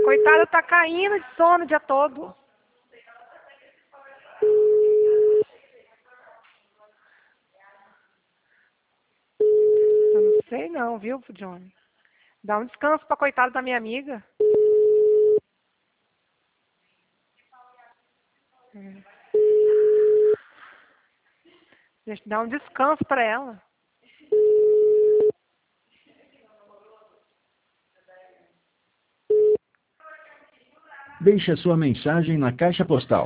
coitada tá caindo de sono o dia todo. Eu não sei não, viu, Johnny? Dá um descanso pra coitada da minha amiga. Deixa eu dar um descanso pra ela. Deixe a sua mensagem na caixa postal